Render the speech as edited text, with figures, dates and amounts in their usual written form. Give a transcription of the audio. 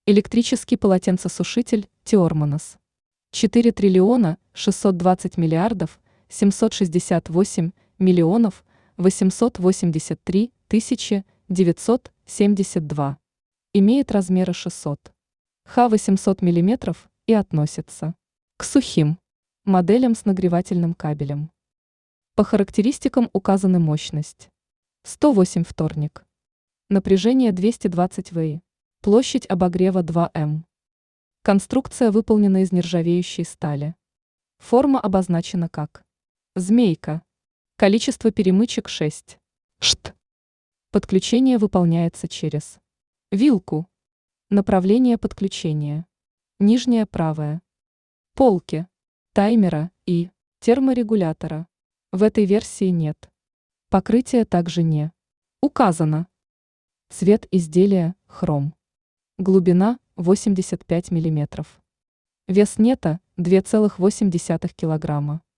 Электрический полотенцесушитель Теормонос. 4 триллиона 620 миллиардов 768 миллионов 883 тысячи 972. Имеет размеры 600 х 800 мм и относится к сухим моделям с нагревательным кабелем. По характеристикам указаны мощность 108 вторник, напряжение 220 ВИ, площадь обогрева 2 М. Конструкция выполнена из нержавеющей стали. Форма обозначена как змейка. Количество перемычек 6 штт. Подключение выполняется через вилку. Направление подключения. Нижняя правая. Полки, таймера и терморегулятора. В этой версии нет. Покрытие также не указано. Цвет изделия – хром. Глубина – 85 мм. Вес нета – 2,8 кг.